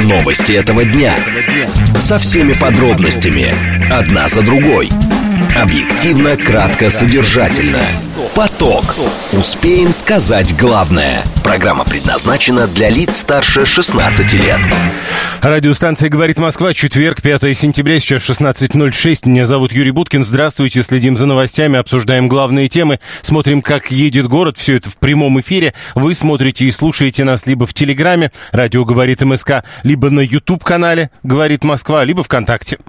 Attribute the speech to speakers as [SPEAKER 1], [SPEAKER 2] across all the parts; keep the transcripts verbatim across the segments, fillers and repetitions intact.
[SPEAKER 1] Новости этого дня. Со всеми подробностями. Одна за другой. Объективно, кратко, содержательно. Поток. Успеем сказать главное. Программа предназначена для лиц старше шестнадцати лет.
[SPEAKER 2] Радиостанция «Говорит Москва», четверг, пятое сентября, сейчас шестнадцать ноль шесть. Меня зовут Юрий Буткин. Здравствуйте, следим за новостями, обсуждаем главные темы, смотрим, как едет город. Все это в прямом эфире. Вы смотрите и слушаете нас либо в Телеграме, радио «Говорит МСК», либо на YouTube-канале «Говорит Москва», либо ВКонтакте.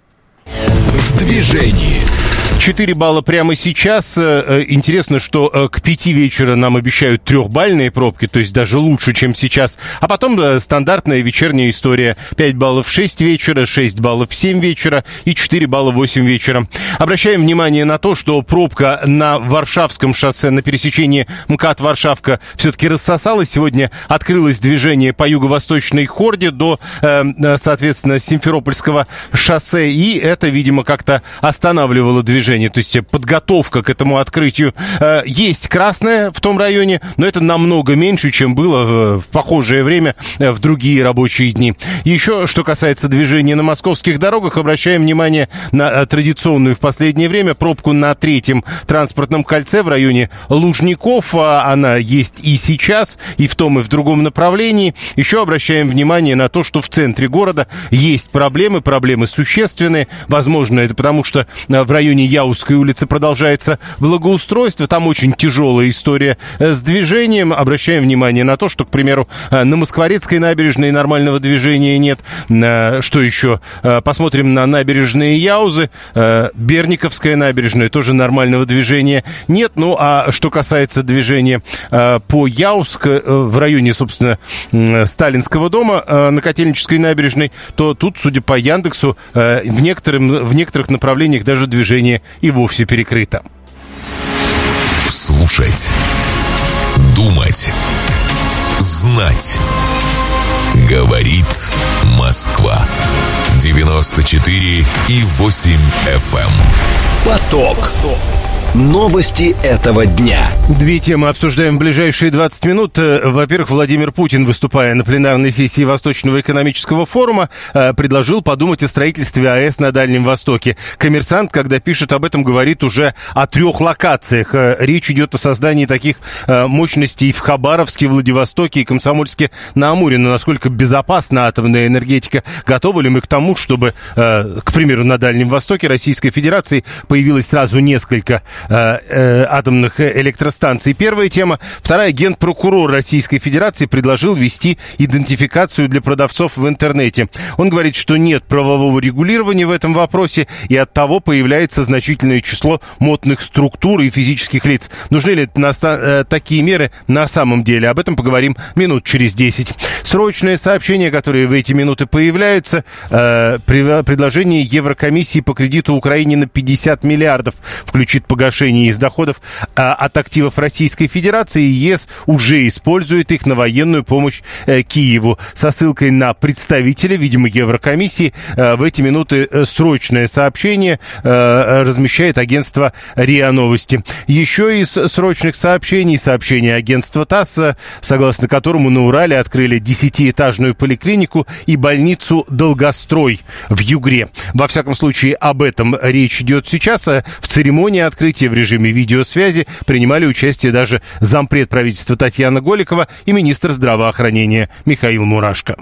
[SPEAKER 1] В движении.
[SPEAKER 2] четыре балла прямо сейчас. Интересно, что к пяти вечера нам обещают трехбальные пробки, то есть даже лучше, чем сейчас. А потом стандартная вечерняя история. пять баллов в шесть вечера, шесть баллов в семь вечера и четыре балла в восемь вечера. Обращаем внимание на то, что пробка на Варшавском шоссе на пересечении МКАД-Варшавка все-таки рассосалась. Сегодня открылось движение по юго-восточной хорде до, соответственно, Симферопольского шоссе. И это, видимо, как-то останавливало движение. То есть подготовка к этому открытию. Есть красное в том районе, но это намного меньше, чем было в похожее время в другие рабочие дни. Еще, что касается движения на московских дорогах, обращаем внимание на традиционную в последнее время пробку на третьем транспортном кольце в районе Лужников. Она есть и сейчас, и в том, и в другом направлении. Еще обращаем внимание на то, что в центре города есть проблемы, проблемы существенные. Возможно, это потому, что в районе Яузской улицы продолжается благоустройство. Там очень тяжелая история с движением. Обращаем внимание на то, что, к примеру, на Москворецкой набережной нормального движения нет. Что еще? Посмотрим на набережные Яузы. Берниковская набережная, тоже нормального движения нет. Ну, а что касается движения по Яузск, в районе, собственно, Сталинского дома на Котельнической набережной, то тут, судя по Яндексу, в, некоторым, в некоторых направлениях даже движение и вовсе перекрыто.
[SPEAKER 1] Слушать, думать, знать. Говорит Москва. девяносто четыре и восемь эф эм. Поток. Новости этого дня.
[SPEAKER 2] Две темы обсуждаем в ближайшие двадцать минут. Во-первых, Владимир Путин, выступая на пленарной сессии Восточного экономического форума, предложил подумать о строительстве АЭС на Дальнем Востоке. «Коммерсант», когда пишет об этом, говорит уже о трех локациях. Речь идет о создании таких мощностей в Хабаровске, Владивостоке и Комсомольске-на-Амуре. Но насколько безопасна атомная энергетика? Готовы ли мы к тому, чтобы, к примеру, на Дальнем Востоке Российской Федерации появилось сразу несколько атомных электростанций? Первая тема. Вторая. Генпрокурор Российской Федерации предложил ввести идентификацию для продавцов в интернете. Он говорит, что нет правового регулирования в этом вопросе, и оттого появляется значительное число модных структур и физических лиц. Нужны ли наста- такие меры на самом деле? Об этом поговорим минут через десять. Срочное сообщение, которое в эти минуты появляются. Э, предложение Еврокомиссии по кредиту Украине на пятьдесят миллиардов включит погашение из доходов а, от активов Российской Федерации. ЕС уже использует их на военную помощь э, Киеву. Со ссылкой на представителя, видимо, Еврокомиссии, э, в эти минуты э, срочное сообщение э, размещает агентство РИА Новости. Еще из срочных сообщений сообщение агентства ТАСС, э, согласно которому на Урале открыли десятиэтажную поликлинику и больницу «Долгострой» в Югре. Во всяком случае, об этом речь идет сейчас. В церемонии открытия в режиме видеосвязи принимали участие даже зампред правительства Татьяна Голикова и министр здравоохранения Михаил Мурашко.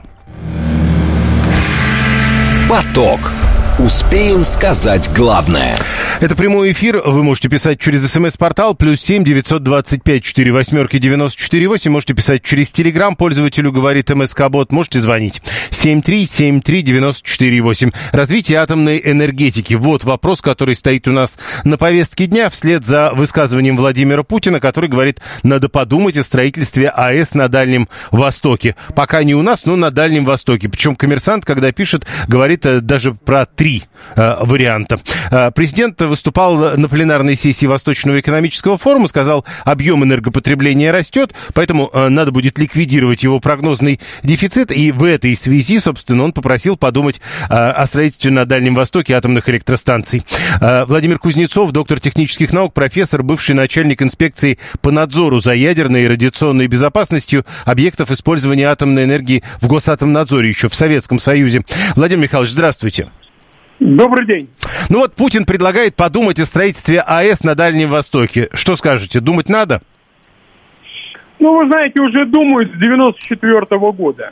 [SPEAKER 1] Поток. Успеем сказать главное.
[SPEAKER 2] Это прямой эфир. Вы можете писать через смс-портал плюс семь девятьсот двадцать пять четыре восьмерки девяносто четыре восемь. Можете писать через Телеграм. Пользователю говорит МСК-бот. Можете звонить. семь три семь три девяносто четыре восемь. Развитие атомной энергетики. Вот вопрос, который стоит у нас на повестке дня вслед за высказыванием Владимира Путина, который говорит, надо подумать о строительстве АЭС на Дальнем Востоке. Пока не у нас, но на Дальнем Востоке. Причем «Коммерсант», когда пишет, говорит даже про три э, варианта. Э, президент выступал на пленарной сессии Восточного экономического форума, сказал, объем энергопотребления растет, поэтому э, надо будет ликвидировать его прогнозный дефицит, и в этой связи, собственно, он попросил подумать э, о строительстве на Дальнем Востоке атомных электростанций. Э, Владимир Кузнецов, доктор технических наук, профессор, бывший начальник инспекции по надзору за ядерной и радиационной безопасностью объектов использования атомной энергии в Госатомнадзоре еще в Советском Союзе. Владимир Михайлович, здравствуйте.
[SPEAKER 3] Добрый день.
[SPEAKER 2] Ну вот Путин предлагает подумать о строительстве АЭС на Дальнем Востоке. Что скажете, думать надо?
[SPEAKER 3] Ну, вы знаете, уже думают с девяносто четвёртого года.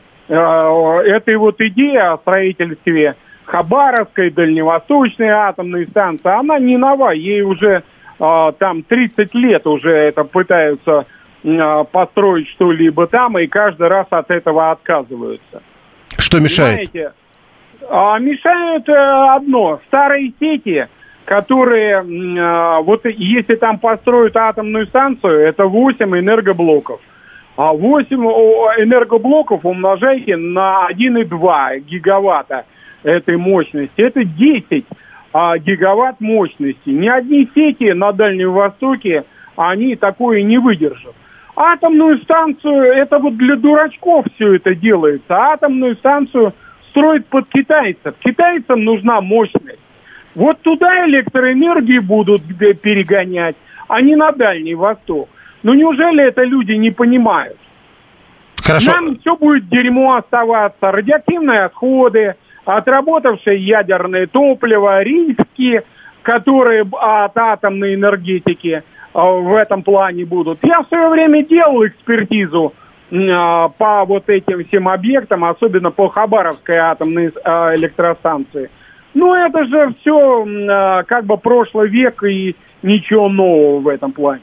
[SPEAKER 3] Эта вот идея о строительстве Хабаровской, Дальневосточной атомной станции, она не нова. Ей уже там тридцать лет уже это пытаются построить что-либо там, и каждый раз от этого отказываются.
[SPEAKER 2] Что мешает?
[SPEAKER 3] Знаете, а, мешает а, одно. Старые сети, которые, а, вот если там построят атомную станцию, это восемь энергоблоков. А восемь энергоблоков умножайте на один и два гигаватта этой мощности. Это десять а, гигаватт мощности. Ни одни сети на Дальнем Востоке, они такое не выдержат. Атомную станцию, это вот для дурачков все это делается. Атомную станцию строят под китайцев. Китайцам нужна мощность. Вот туда электроэнергии будут перегонять, а не на Дальний Восток. Ну неужели это люди не понимают?
[SPEAKER 2] Хорошо.
[SPEAKER 3] Нам все будет дерьмо оставаться. Радиоактивные отходы, отработавшее ядерное топливо, риски, которые от атомной энергетики в этом плане будут. Я в свое время делал экспертизу э, по вот этим всем объектам, особенно по Хабаровской атомной э, электростанции. Ну, это же все э, как бы прошлый век и ничего нового в этом плане.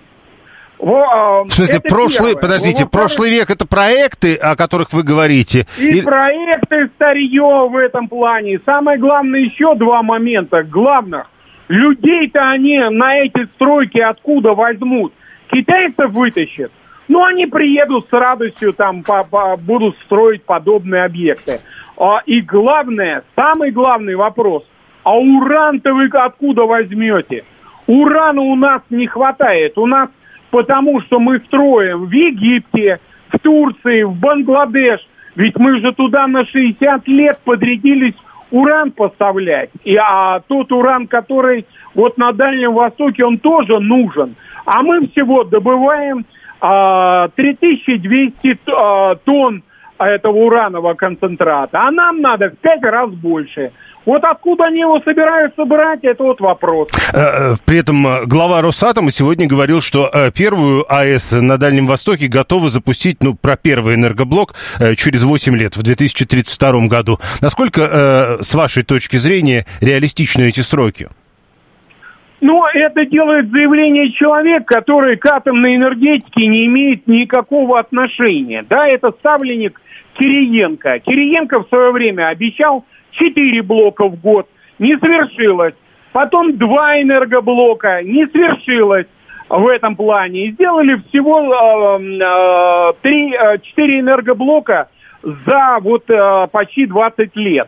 [SPEAKER 3] Во, э,
[SPEAKER 2] в смысле, прошлый,
[SPEAKER 3] первое.
[SPEAKER 2] подождите,
[SPEAKER 3] Во,
[SPEAKER 2] прошлый век — это проекты, о которых вы говорите?
[SPEAKER 3] И
[SPEAKER 2] Или...
[SPEAKER 3] проекты, старье в этом плане. Самое главное, еще два момента главных. Людей-то они на эти стройки откуда возьмут? Китайцев вытащат. Ну, они приедут с радостью, там, по, по, будут строить подобные объекты. А, и главное, самый главный вопрос. А уран-то вы откуда возьмете? Урана у нас не хватает. У нас потому, что мы строим в Египте, в Турции, в Бангладеш. Ведь мы же туда на шестьдесят лет подрядились уран поставлять. И, а тот уран, который вот на Дальнем Востоке, он тоже нужен. А мы всего добываем а, три тысячи двести а, тонн этого уранового концентрата. А нам надо в пять раз больше. Вот откуда они его собираются брать, это вот вопрос.
[SPEAKER 2] При этом глава Росатома сегодня говорил, что первую АЭС на Дальнем Востоке готовы запустить, ну, про первый энергоблок, через восемь лет, в две тысячи тридцать втором году. Насколько, с вашей точки зрения, реалистичны эти сроки?
[SPEAKER 3] Ну, это делает заявление человек, который к атомной энергетике не имеет никакого отношения. Да, это ставленник Кириенко. Кириенко в свое время обещал четыре блока в год, не свершилось. Потом два энергоблока, не свершилось в этом плане. И сделали всего три, четыре энергоблока за вот э, почти двадцать лет.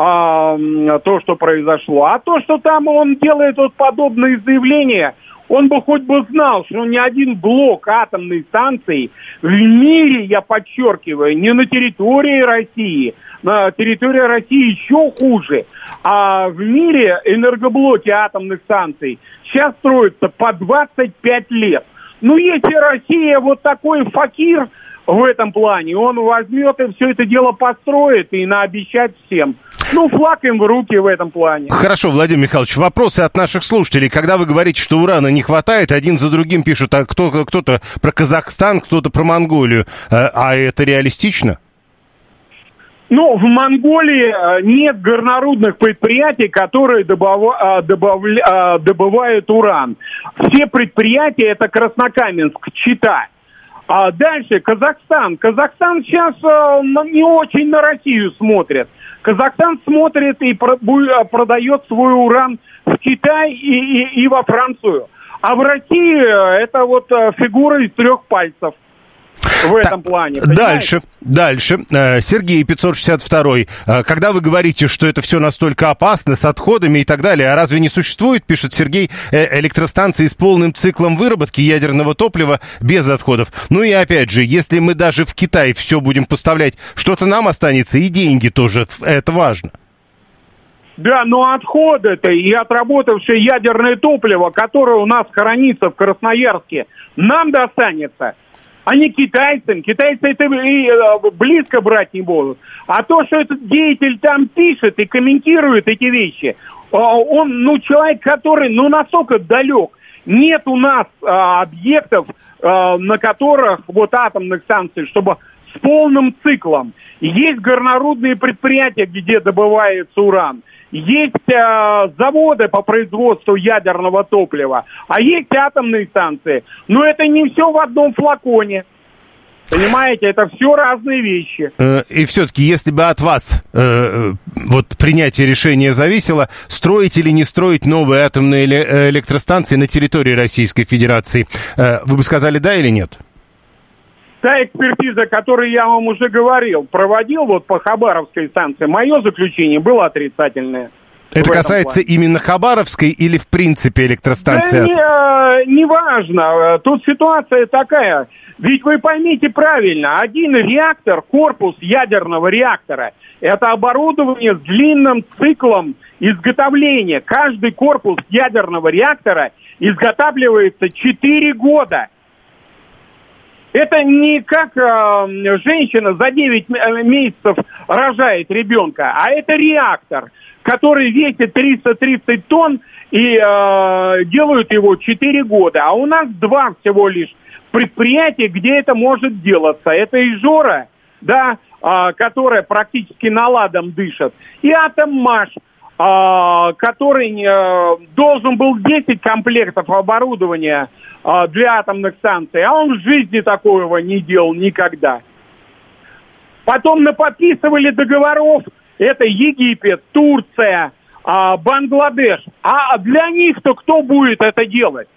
[SPEAKER 3] Э, то, что произошло. А то, что там он делает вот подобные заявления, он бы хоть бы знал, что ни один блок атомной станции в мире, я подчеркиваю, не на территории России, на территории России еще хуже, а в мире энергоблоки атомных станций сейчас строятся по двадцать пять лет. Ну, если Россия вот такой факир в этом плане, он возьмет и все это дело построит и наобещать всем. Ну, флаг им в руки в этом плане.
[SPEAKER 2] Хорошо, Владимир Михайлович, вопросы от наших слушателей. Когда вы говорите, что урана не хватает, один за другим пишут, а кто, кто-то про Казахстан, кто-то про Монголию. А это реалистично?
[SPEAKER 3] Ну, в Монголии нет горнорудных предприятий, которые добыва, добавля, добывают уран. Все предприятия — это Краснокаменск, Чита. А дальше Казахстан. Казахстан сейчас не очень на Россию смотрит. Казахстан смотрит и продает свой уран в Китай и, и, и во Францию. А в России это вот фигура из трех пальцев. в этом плане. Понимаете?
[SPEAKER 2] Дальше, дальше. Сергей, пятьсот шестьдесят два. Когда вы говорите, что это все настолько опасно, с отходами и так далее, а разве не существует, пишет Сергей, электростанции с полным циклом выработки ядерного топлива без отходов? Ну и опять же, если мы даже в Китай все будем поставлять, что-то нам останется, и деньги тоже, это важно.
[SPEAKER 3] Да, но отходы-то и отработавшее ядерное топливо, которое у нас хранится в Красноярске, нам достанется, а не китайцам. Китайцы это и близко брать не будут. А то, что этот деятель там пишет и комментирует эти вещи, он, ну, человек, который, ну, настолько далек. Нет у нас а, объектов, а, на которых, вот атомных станций, чтобы с полным циклом. Есть горнорудные предприятия, где добывается уран. Есть э, заводы по производству ядерного топлива, а есть атомные станции. Но это не все в одном флаконе. Понимаете, это все разные вещи.
[SPEAKER 2] И все-таки, если бы от вас э, вот принятие решения зависело, строить или не строить новые атомные электростанции на территории Российской Федерации, э, вы бы сказали да или нет?
[SPEAKER 3] Та экспертиза, которую я вам уже говорил, проводил вот по Хабаровской станции, мое заключение было отрицательное.
[SPEAKER 2] Это касается плане. Именно Хабаровской или в принципе электростанции?
[SPEAKER 3] Да не, не важно. Тут ситуация такая. Ведь вы поймите правильно, один реактор, корпус ядерного реактора, это оборудование с длинным циклом изготовления. Каждый корпус ядерного реактора изготавливается четыре года. Это не как э, женщина за девять месяцев рожает ребенка, а это реактор, который весит триста тридцать тонн и э, делают его четыре года. А у нас два всего лишь предприятия, где это может делаться. Это Ижора, да, э, которая практически наладом дышит, и Атоммаш, э, который э, должен был десять комплектов оборудования для атомных станций, а он в жизни такого не делал никогда. Потом наподписывали договоров, это Египет, Турция, Бангладеш. А для них-то кто будет это делать?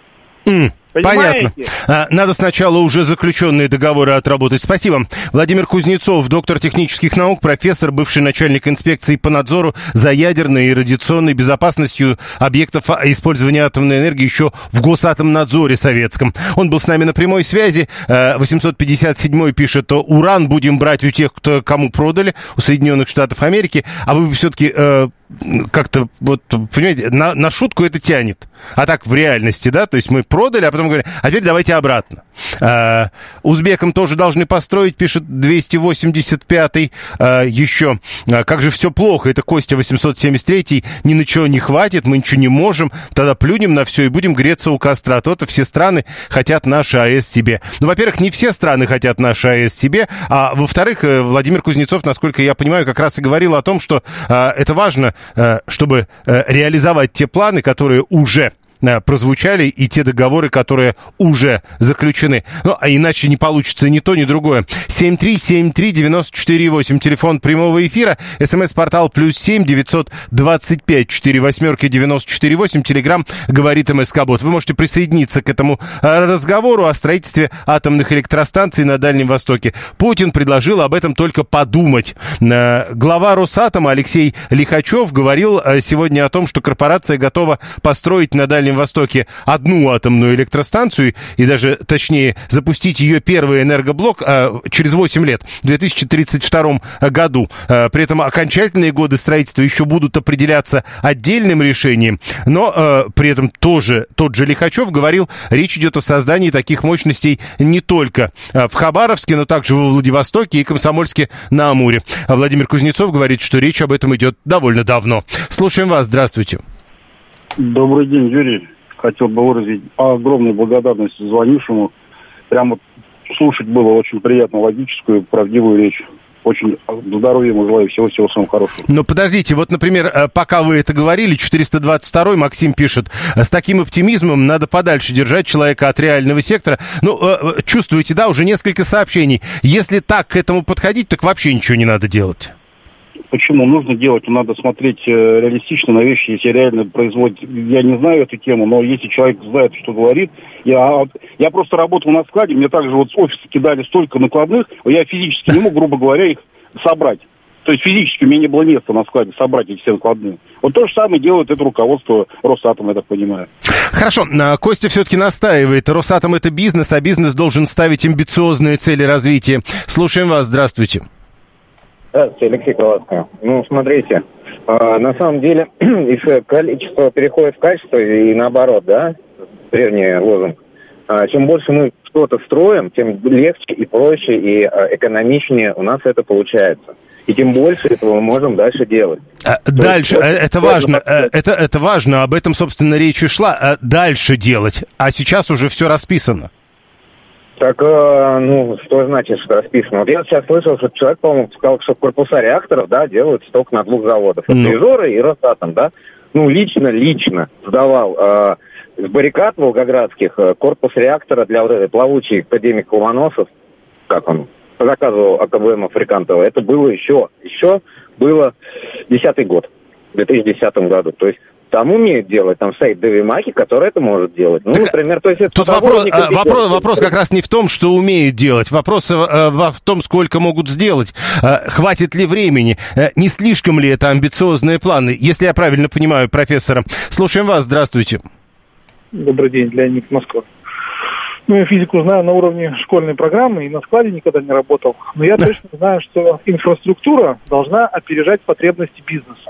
[SPEAKER 2] Mm. Понятно. Надо сначала уже заключенные договоры отработать. Спасибо. Владимир Кузнецов, доктор технических наук, профессор, бывший начальник инспекции по надзору за ядерной и радиационной безопасностью объектов использования атомной энергии еще в Госатомнадзоре советском. Он был с нами на прямой связи. восемьсот пятьдесят седьмой пишет, что уран будем брать у тех, кто кому продали, у Соединенных Штатов Америки. А вы все-таки э, как-то, вот, понимаете, на, на шутку это тянет. А так в реальности, да? То есть мы продали, а потом говорим, а теперь давайте обратно. А, узбекам тоже должны построить, пишет двести восемьдесят пятый. А, еще, а, как же все плохо, это Костя восемьсот семьдесят третий, ни на чего не хватит, мы ничего не можем, тогда плюнем на все и будем греться у костра. То-то все страны хотят наши АЭС себе. Ну, во-первых, не все страны хотят наши АЭС себе, а во-вторых, Владимир Кузнецов, насколько я понимаю, как раз и говорил о том, что а, это важно, а, чтобы а, реализовать те планы, которые уже прозвучали, и те договоры, которые уже заключены. Ну, а иначе не получится ни то, ни другое. семь три семь три девять четыре восемь, телефон прямого эфира, смс-портал плюс семь девятьсот двадцать пять четыре восьмерки девяносто четыре восемь, телеграмм говорит МСК-бот. Вы можете присоединиться к этому разговору о строительстве атомных электростанций на Дальнем Востоке. Путин предложил об этом только подумать. Глава Росатома Алексей Лихачев говорил сегодня о том, что корпорация готова построить на Дальнем Востоке одну атомную электростанцию и даже, точнее, запустить ее первый энергоблок а, через восемь лет, в две тысячи тридцать втором году. А, при этом окончательные годы строительства еще будут определяться отдельным решением, но а, при этом тоже тот же Лихачев говорил, речь идет о создании таких мощностей не только а, в Хабаровске, но также во Владивостоке и Комсомольске-на-Амуре. А Владимир Кузнецов говорит, что речь об этом идет довольно давно. Слушаем вас, здравствуйте.
[SPEAKER 4] Добрый день, Юрий. Хотел бы выразить огромную благодарность звонившему. Прямо слушать было очень приятно, логическую, правдивую речь. Очень здоровья ему желаю, всего-всего самого хорошего.
[SPEAKER 2] Но подождите, вот, например, пока вы это говорили, четыреста двадцать второй Максим пишет, с таким оптимизмом надо подальше держать человека от реального сектора. Ну, чувствуете, да, уже несколько сообщений. Если так к этому подходить, так вообще ничего не надо делать.
[SPEAKER 4] Почему нужно делать? Надо смотреть э, реалистично на вещи, если реально производить. Я не знаю эту тему, но если человек знает, что говорит. Я, я просто работал на складе, мне также вот с офиса кидали столько накладных, я физически не мог, грубо говоря, их собрать. То есть физически у меня не было места на складе собрать эти все накладные. Вот то же самое делает это руководство Росатома, я так понимаю.
[SPEAKER 2] Хорошо, Костя все-таки настаивает. Росатом — это бизнес, а бизнес должен ставить амбициозные цели развития. Слушаем вас, здравствуйте.
[SPEAKER 5] Здравствуйте, Алексей Колоска. Ну, смотрите, э, на самом деле из количества переходит в качество и наоборот, да, древний лозунг. Э, чем больше мы что-то строим, тем легче и проще и э, экономичнее у нас это получается. И тем больше этого мы можем дальше делать. А,
[SPEAKER 2] дальше, есть, это важно, это, это важно, об этом, собственно, речь и шла. А дальше делать, а сейчас уже все расписано.
[SPEAKER 5] Так, э, ну, что значит, что расписано? Вот я сейчас слышал, что человек, по-моему, сказал, что корпуса реакторов, да, делают только на двух заводах. Это ну. Ижоры и Росатом, да. Ну, лично, лично сдавал э, с баррикад волгоградских э, корпус реактора для вот этой плавучей академика Ломоносов, как он, заказывал АКБМ Африкантова. Это было еще, еще было десятый год, в две тысячи десятом году. То есть там умеют делать, там стоит Дэви Маки, который это может делать. Ну, так, например, то есть... Это
[SPEAKER 2] тут вопрос, а, вопрос, вопрос как раз не в том, что умеет делать. Вопрос а, в том, сколько могут сделать. А, хватит ли времени? А, не слишком ли это амбициозные планы? Если я правильно понимаю профессора. Слушаем вас, здравствуйте.
[SPEAKER 6] Добрый день, Леонид, Москва. Ну, я физику знаю на уровне школьной программы и на складе никогда не работал. Но я точно знаю, что инфраструктура должна опережать потребности бизнеса.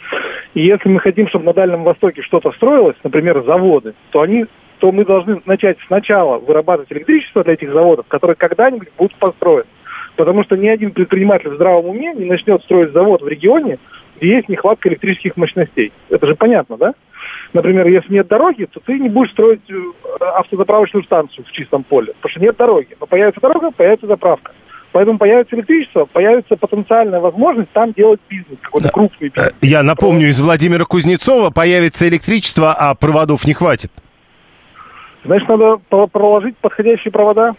[SPEAKER 6] И если мы хотим, чтобы на Дальнем Востоке что-то строилось, например, заводы, то, они, то мы должны начать сначала вырабатывать электричество для этих заводов, которые когда-нибудь будут построены. Потому что ни один предприниматель в здравом уме не начнет строить завод в регионе, где есть нехватка электрических мощностей. Это же понятно, да? Например, если нет дороги, то ты не будешь строить автозаправочную станцию в чистом поле, потому что нет дороги. Но появится дорога, появится заправка. Поэтому появится электричество, появится потенциальная возможность там делать бизнес, какой-то крупный бизнес.
[SPEAKER 2] Я напомню, из Владимира Кузнецова появится электричество, а проводов не хватит.
[SPEAKER 6] Значит, надо проложить подходящие провода.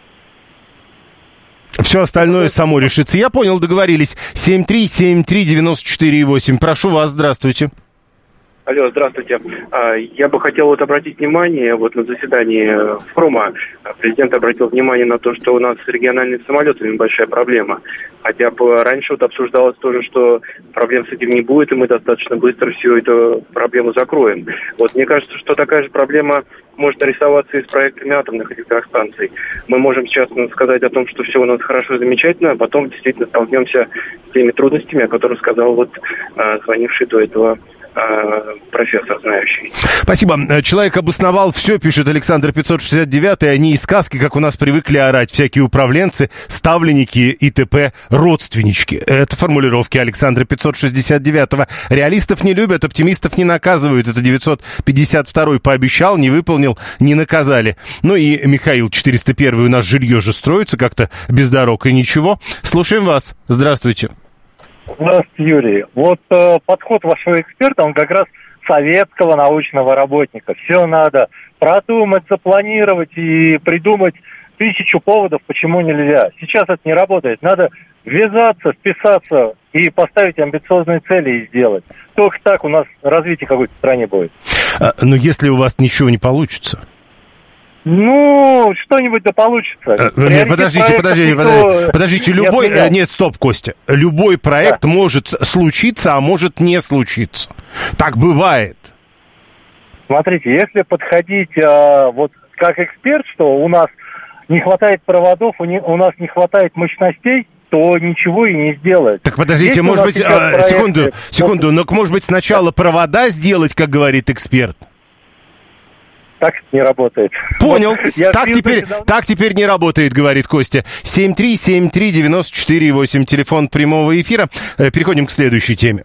[SPEAKER 2] Все остальное само решится. Я понял, договорились. семь три семь три девяносто четыре восемь. Прошу вас, здравствуйте.
[SPEAKER 7] Алло, здравствуйте. Я бы хотел вот обратить внимание, вот на заседании форума президент обратил внимание на то, что у нас с региональными самолетами большая проблема. Хотя бы раньше вот обсуждалось тоже, что проблем с этим не будет, и мы достаточно быстро всю эту проблему закроем. Вот мне кажется, что такая же проблема может нарисоваться и с проектами атомных электростанций. Мы можем сейчас сказать о том, что все у нас хорошо, замечательно, а потом действительно столкнемся с теми трудностями, о которых сказал вот звонивший до этого профессор, знающий.
[SPEAKER 2] Спасибо. Человек обосновал все, пишет Александр пятьсот шестьдесят девять, они из сказки, как у нас привыкли орать, всякие управленцы, ставленники и т.п. родственнички. Это формулировки Александра пятьсот шестьдесят девять. Реалистов не любят, оптимистов не наказывают. Это девятьсот пятьдесят два пообещал, не выполнил, не наказали. Ну и Михаил четыреста один, у нас жилье же строится как-то без дорог и ничего. Слушаем вас. Здравствуйте.
[SPEAKER 8] Здравствуйте, Юрий. Вот э, подход вашего эксперта, он как раз советского научного работника. Все надо продумать, запланировать и придумать тысячу поводов, почему нельзя. Сейчас это не работает. Надо ввязаться, вписаться и поставить амбициозные цели и сделать. Только так у нас развитие какой-то в стране будет.
[SPEAKER 2] А, но если у вас ничего не получится...
[SPEAKER 8] Ну, что-нибудь да получится.
[SPEAKER 2] А, нет, подождите, подождите, подождите, подождите, любой, нет, нет, стоп, Костя, любой проект да. может случиться, а может не случиться. Так бывает.
[SPEAKER 8] Смотрите, если подходить а, вот как эксперт, что у нас не хватает проводов, у, не, у нас не хватает мощностей, то ничего и не сделает.
[SPEAKER 2] Так подождите, если может быть, а, проекты, секунду, секунду, но, может быть, сначала провода сделать, как говорит эксперт?
[SPEAKER 8] Так не работает.
[SPEAKER 2] Понял. Так теперь, дал... так теперь не работает, говорит Костя. семь три семь три девяносто четыре восемь. Телефон прямого эфира. Переходим к следующей теме.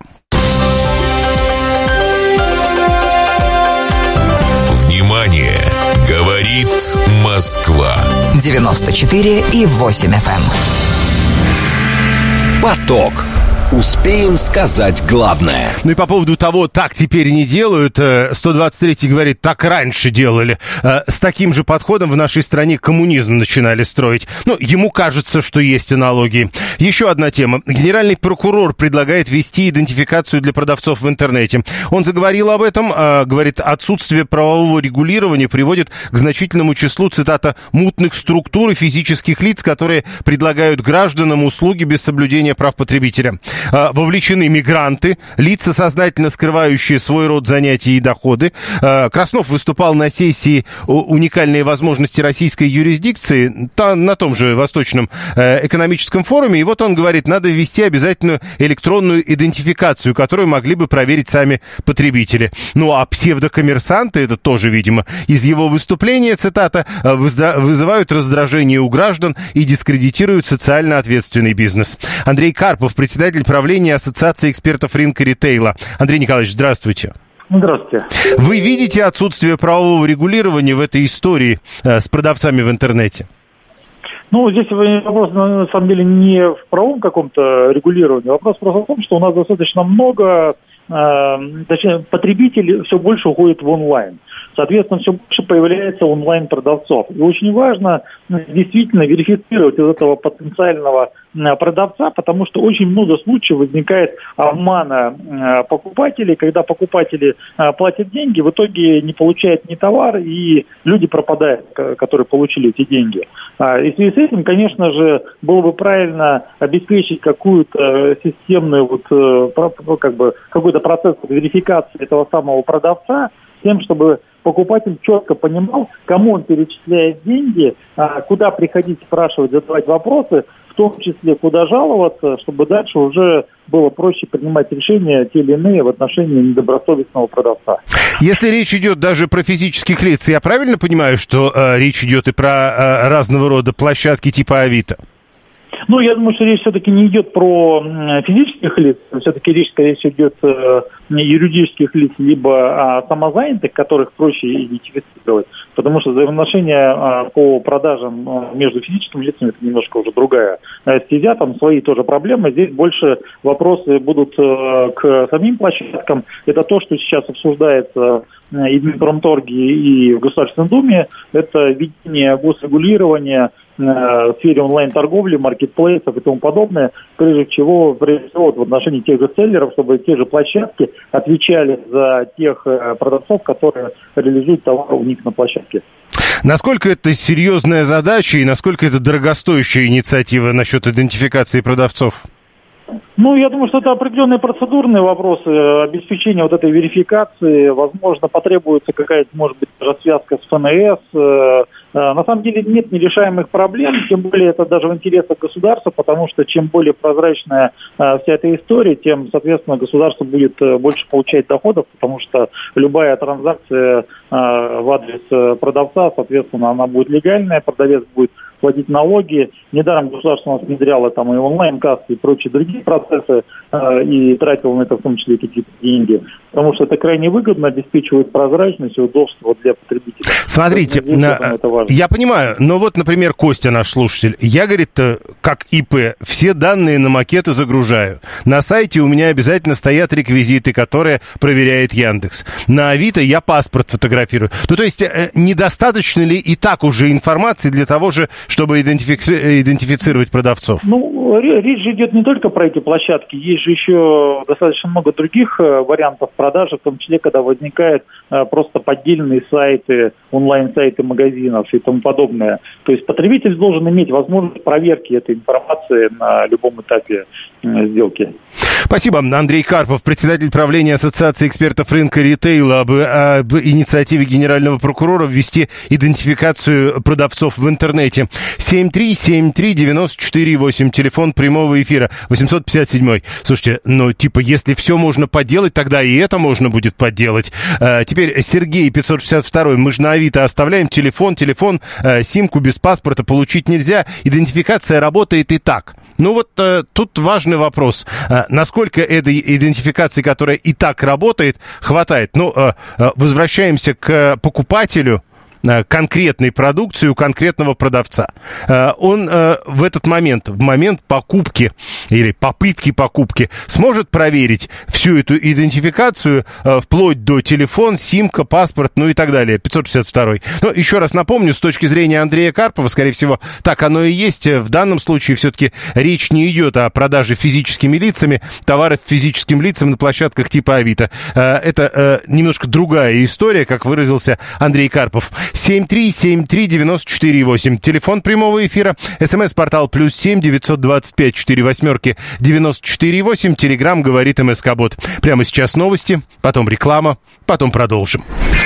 [SPEAKER 1] Внимание! Говорит Москва.
[SPEAKER 9] девяносто четыре и восемь эф эм.
[SPEAKER 1] Поток. Успеем сказать главное.
[SPEAKER 2] Ну и по поводу того, так теперь не делают, сто двадцать третий говорит, так раньше делали. С таким же подходом в нашей стране коммунизм начинали строить. Ну, ему кажется, что есть аналогии. Еще одна тема. Генеральный прокурор предлагает ввести идентификацию для продавцов в интернете. Он заговорил об этом, говорит, отсутствие правового регулирования приводит к значительному числу, цитата, мутных структур и физических лиц, которые предлагают гражданам услуги без соблюдения прав потребителя. Вовлечены мигранты, лица, сознательно скрывающие свой род занятий и доходы. Краснов выступал на сессии «Уникальные возможности российской юрисдикции» на том же Восточном экономическом форуме. И вот он говорит, надо ввести обязательную электронную идентификацию, которую могли бы проверить сами потребители. Ну а псевдокоммерсанты, это тоже, видимо, из его выступления, цитата, вызывают раздражение у граждан и дискредитируют социально ответственный бизнес. Андрей Карпов, председатель правления Ассоциации экспертов рынка ритейла. Андрей Николаевич, здравствуйте.
[SPEAKER 6] Здравствуйте.
[SPEAKER 2] Вы видите отсутствие правового регулирования в этой истории э, с продавцами в интернете?
[SPEAKER 6] Ну, здесь вопрос, на самом деле, не в правовом каком-то регулировании. Вопрос просто в том, что у нас достаточно много, э, точнее, потребителей все больше уходит в онлайн. Соответственно, все больше появляется онлайн-продавцов. И очень важно действительно верифицировать из этого потенциального продавца, потому что очень много случаев возникает обмана покупателей, когда покупатели платят деньги, в итоге не получают ни товар, и люди пропадают, которые получили эти деньги. И в связи с этим, конечно же, было бы правильно обеспечить какую-то системную, вот, как бы, какой-то процесс верификации этого самого продавца, с тем, чтобы покупатель четко понимал, кому он перечисляет деньги, куда приходить, спрашивать, задавать вопросы, в том числе куда жаловаться, чтобы дальше уже было проще принимать решения те или иные в отношении недобросовестного продавца.
[SPEAKER 2] Если речь идет даже про физических лиц, я правильно понимаю, что э, речь идет и про э, разного рода площадки типа Авито?
[SPEAKER 6] Ну, я думаю, что речь все-таки не идет про физических лиц, все-таки речь, скорее всего, идет о юридических лиц, либо о самозанятых, которых проще идентифицировать, потому что взаимоотношения по продажам между физическими лицами это немножко уже другая стезя, там свои тоже проблемы. Здесь больше вопросы будут к самим площадкам. Это то, что сейчас обсуждается и в Минпромторге, и в Государственной Думе. Это введение госрегулирования в сфере онлайн-торговли, маркетплейсов и тому подобное, прежде всего, прежде всего в отношении тех же селлеров, чтобы те же площадки отвечали за тех продавцов, которые реализуют товар у них на площадке.
[SPEAKER 2] Насколько это серьезная задача и насколько это дорогостоящая инициатива насчет идентификации продавцов?
[SPEAKER 6] Ну, я думаю, что это определенные процедурные вопросы, обеспечения вот этой верификации. Возможно, потребуется какая-то, может быть, даже связка с эф эн эс. На самом деле нет нерешаемых проблем, тем более это даже в интересах государства, потому что чем более прозрачная вся эта история, тем, соответственно, государство будет больше получать доходов, потому что любая транзакция в адрес продавца, соответственно, она будет легальная, продавец будет платить налоги. Недаром государство у нас внедряло там и онлайн-кассы, и прочие другие процессы, э, и тратило на это в том числе какие-то деньги. Потому что это крайне выгодно, обеспечивает прозрачность и удобство для потребителя.
[SPEAKER 2] Смотрите, на, я понимаю, но вот, например, Костя, наш слушатель, я, говорит, как ИП, все данные на макеты загружаю. На сайте у меня обязательно стоят реквизиты, которые проверяет Яндекс. На Авито я паспорт фотографирую. Ну, то есть, э, недостаточно ли и так уже информации для того же, чтобы идентифици- идентифицировать продавцов?
[SPEAKER 6] Ну, речь же идет не только про эти площадки, есть же еще достаточно много других вариантов продажи, в том числе, когда возникают просто поддельные сайты, онлайн-сайты магазинов и тому подобное. То есть потребитель должен иметь возможность проверки этой информации на любом этапе сделки.
[SPEAKER 2] Спасибо. Андрей Карпов, председатель правления Ассоциации экспертов рынка ритейла, об, об инициативе генерального прокурора ввести идентификацию продавцов в интернете. семь три семь три девять четыре восемь, телефон прямого эфира, восемьсот пятьдесят семь. Слушайте, ну, типа, если все можно подделать, тогда и это можно будет подделать. А, теперь Сергей, пятьсот шестьдесят два, мы же на Авито оставляем телефон, телефон, а, симку без паспорта получить нельзя, идентификация работает и так. Ну вот э, тут важный вопрос. Э, насколько этой идентификации, которая и так работает, хватает? Ну, э, э, возвращаемся к покупателю. конкретной продукции у конкретного продавца. Он в этот момент, в момент покупки или попытки покупки сможет проверить всю эту идентификацию вплоть до телефон, симка, паспорт, ну и так далее. пятьсот шестьдесят второй. Но еще раз напомню, с точки зрения Андрея Карпова, скорее всего, так оно и есть. В данном случае все-таки речь не идет о продаже физическими лицами товаров физическим лицам на площадках типа Авито. Это немножко другая история, как выразился Андрей Карпов. семь три семь три девяносто четыре восемь. Телефон прямого эфира. СМС-портал плюс семь девятьсот двадцать пять четыре восьмерки девяносто четыре восемь. Телеграм говорит МСК-бот. Прямо сейчас новости, потом реклама, потом продолжим.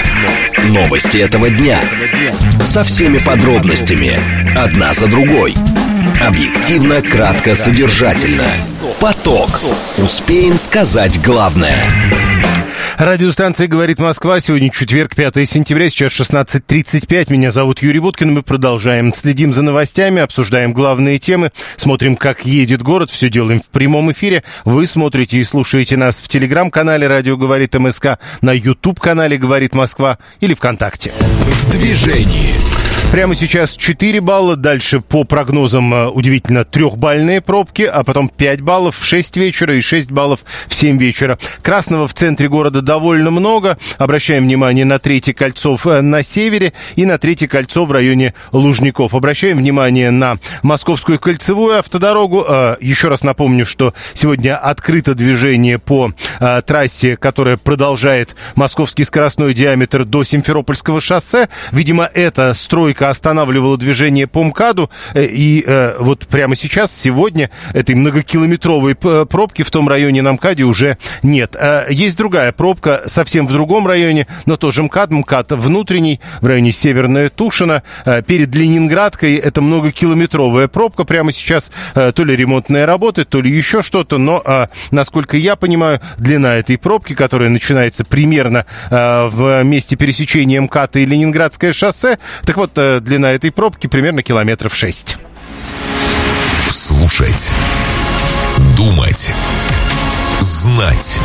[SPEAKER 1] Новости этого дня. Со всеми подробностями. Одна за другой. Объективно, кратко, содержательно. Поток. Успеем сказать главное.
[SPEAKER 2] Радиостанция «Говорит Москва». Сегодня четверг, пятое сентября, сейчас шестнадцать тридцать пять. Меня зовут Юрий Буткин. Мы продолжаем. Следим за новостями, обсуждаем главные темы, смотрим, как едет город. Все делаем в прямом эфире. Вы смотрите и слушаете нас в телеграм-канале «Радио говорит МСК», на ютуб-канале «Говорит Москва» или ВКонтакте.
[SPEAKER 1] В движении.
[SPEAKER 2] Прямо сейчас четыре балла, дальше по прогнозам удивительно трехбальные пробки, а потом пять баллов в шесть вечера и шесть баллов в семь вечера. Красного в центре города довольно много. Обращаем внимание на Третье кольцо на севере и на Третье кольцо в районе Лужников. Обращаем внимание на Московскую кольцевую автодорогу. Еще раз напомню, что сегодня открыто движение по трассе, которая продолжает московский скоростной диаметр до Симферопольского шоссе. Видимо, эта стройка останавливала движение по МКАДу, и э, вот прямо сейчас, сегодня, этой многокилометровой пробки в том районе на МКАДе уже нет. Э, есть другая пробка, совсем в другом районе, но тоже МКАД, МКАД внутренний, в районе Северная Тушина, э, перед Ленинградкой. Это многокилометровая пробка прямо сейчас, э, то ли ремонтные работы, то ли еще что-то, но, э, насколько я понимаю, длина этой пробки, которая начинается примерно э, в месте пересечения МКАДа и Ленинградское шоссе, так вот, э, длина этой пробки примерно километров шесть.
[SPEAKER 1] Слушать. Думать. Знать.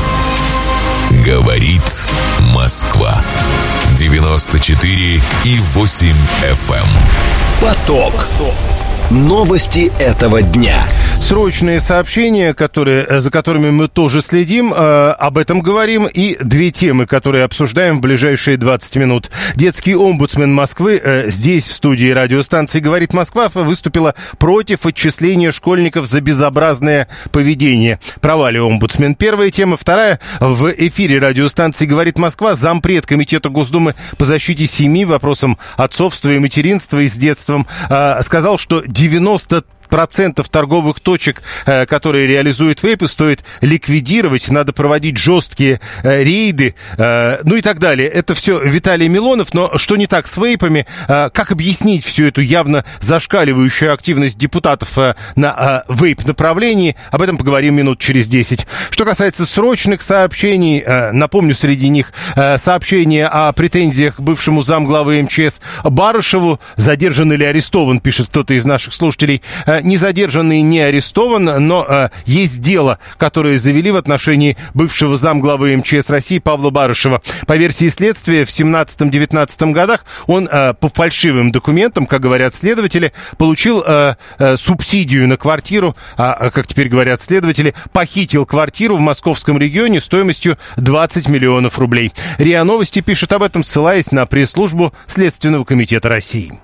[SPEAKER 1] Говорит Москва. девяносто четыре и восемь эф эм. Поток. Новости этого дня.
[SPEAKER 2] Срочные сообщения, которые, за которыми мы тоже следим, э, об этом говорим, и две темы, которые обсуждаем в ближайшие двадцать минут. Детский омбудсмен Москвы э, здесь, в студии радиостанции «Говорит Москва», выступила против отчисления школьников за безобразное поведение. Права ли омбудсмен? Первая тема. Вторая. В эфире радиостанции «Говорит Москва» зампред Комитета Госдумы по защите семьи, вопросам отцовства и материнства и с детством, э, сказал, что девяносто процентов торговых точек, которые реализуют вейпы, стоит ликвидировать, надо проводить жесткие э, рейды, э, ну и так далее. Это все Виталий Милонов, но что не так с вейпами? Э, как объяснить всю эту явно зашкаливающую активность депутатов э, на э, вейп-направлении? Об этом поговорим минут через десять. Что касается срочных сообщений, э, напомню, среди них э, сообщение о претензиях к бывшему замглавы эм че эс Барышеву. Задержан или арестован, пишет кто-то из наших слушателей. Э, Не задержанный, не арестован, но э, есть дело, которое завели в отношении бывшего замглавы эм че эс России Павла Барышева. По версии следствия, в семнадцатом-девятнадцатом годах он э, по фальшивым документам, как говорят следователи, получил э, э, субсидию на квартиру, а, как теперь говорят следователи, похитил квартиру в московском регионе стоимостью двадцать миллионов рублей. РИА Новости пишет об этом, ссылаясь на пресс-службу Следственного комитета России.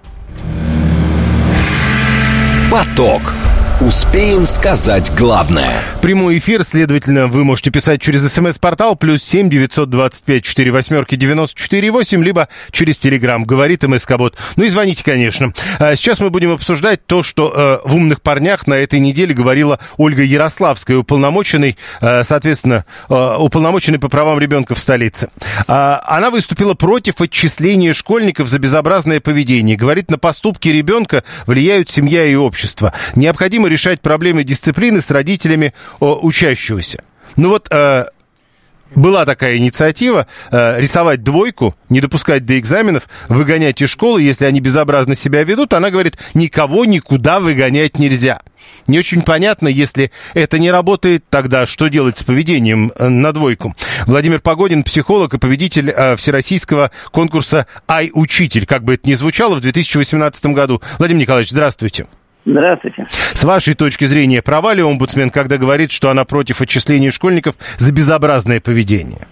[SPEAKER 1] Поток. Успеем сказать главное.
[SPEAKER 2] Прямой эфир, следовательно, вы можете писать через СМС-портал плюс семь девятьсот двадцать пять четыре восьмерки девяносто четыре восемь, либо через Телеграм, говорит МСК-бот. Ну и звоните, конечно. Сейчас мы будем обсуждать то, что э, в «Умных парнях» на этой неделе говорила Ольга Ярославская, уполномоченный, э, соответственно, э, уполномоченный по правам ребенка в столице. Э, она выступила против отчисления школьников за безобразное поведение. Говорит, на поступки ребенка влияют семья и общество. Необходимо решать проблемы дисциплины с родителями о, учащегося. Ну вот, э, была такая инициатива э, рисовать двойку, не допускать до экзаменов, выгонять из школы, если они безобразно себя ведут. Она говорит, никого никуда выгонять нельзя. Не очень понятно, если это не работает, тогда что делать с поведением на двойку? Владимир Погодин, психолог и победитель э, всероссийского конкурса «Ай-учитель», как бы это ни звучало, в две тысячи восемнадцатом году. Владимир Николаевич, здравствуйте.
[SPEAKER 9] Здравствуйте.
[SPEAKER 2] С вашей точки зрения, права ли омбудсмен, когда говорит, что она против отчисления школьников за безобразное поведение?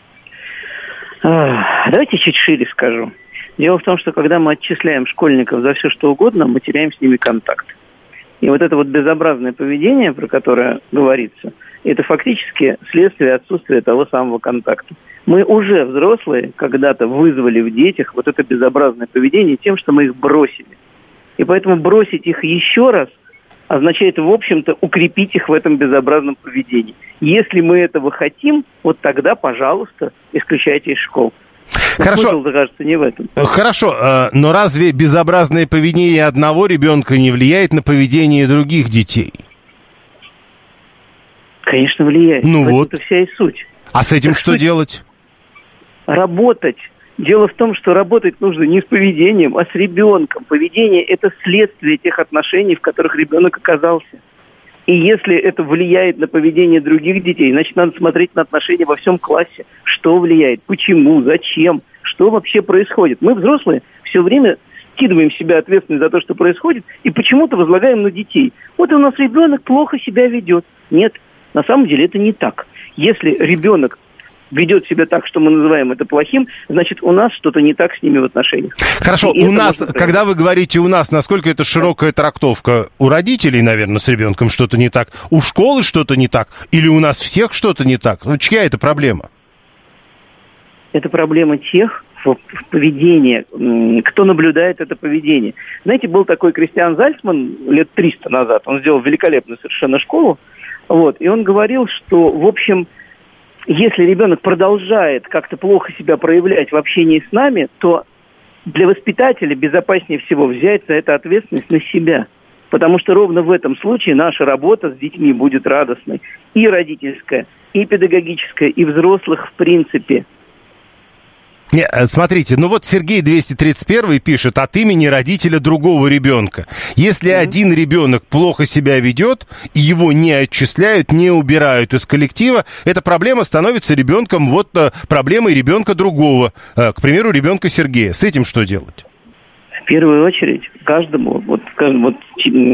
[SPEAKER 9] Давайте чуть шире скажу. Дело в том, что когда мы отчисляем школьников за все что угодно, мы теряем с ними контакт. И вот это вот безобразное поведение, про которое говорится, это фактически следствие отсутствия того самого контакта. Мы уже, взрослые, когда-то вызвали в детях вот это безобразное поведение тем, что мы их бросили. И поэтому бросить их еще раз означает, в общем-то, укрепить их в этом безобразном поведении. Если мы этого хотим, вот тогда, пожалуйста, исключайте из школ.
[SPEAKER 2] Хорошо.
[SPEAKER 9] Смысл, кажется, не в этом.
[SPEAKER 2] Хорошо, но разве безобразное поведение одного ребенка не влияет на поведение других детей?
[SPEAKER 9] Конечно, влияет.
[SPEAKER 2] Ну вот.
[SPEAKER 9] Это вся и суть.
[SPEAKER 2] А с этим
[SPEAKER 9] так
[SPEAKER 2] что
[SPEAKER 9] суть...
[SPEAKER 2] делать?
[SPEAKER 9] Работать. Дело в том, что работать нужно не с поведением, а с ребенком. Поведение – это следствие тех отношений, в которых ребенок оказался. И если это влияет на поведение других детей, значит, надо смотреть на отношения во всем классе. Что влияет, почему, зачем, что вообще происходит. Мы, взрослые, все время скидываем с себя ответственность за то, что происходит, и почему-то возлагаем на детей. Вот у нас ребенок плохо себя ведет. Нет, на самом деле это не так. Если ребенок ведет себя так, что мы называем это плохим, значит, у нас что-то не так с ними в отношениях.
[SPEAKER 2] Хорошо,
[SPEAKER 9] и
[SPEAKER 2] у нас, когда вы говорите «у нас», насколько это широкая трактовка? У родителей, наверное, с ребенком что-то не так, у школы что-то не так, или у нас всех что-то не так? Ну, чья это проблема?
[SPEAKER 9] Это проблема тех, в поведении, кто наблюдает это поведение. Знаете, был такой Кристиан Зальцман лет триста назад, он сделал великолепную совершенно школу, вот, и он говорил, что, в общем, если ребенок продолжает как-то плохо себя проявлять в общении с нами, то для воспитателя безопаснее всего взять за это ответственность на себя. Потому что ровно в этом случае наша работа с детьми будет радостной. И родительская, и педагогическая, и взрослых в принципе.
[SPEAKER 2] Не, смотрите, ну вот Сергей двести тридцать один пишет от имени родителя другого ребенка. Если mm-hmm. один ребенок плохо себя ведет, и его не отчисляют, не убирают из коллектива, эта проблема становится ребенком, вот проблемой ребенка другого, к примеру, ребенка Сергея. С этим что делать?
[SPEAKER 9] В первую очередь, каждому, вот, каждому, вот,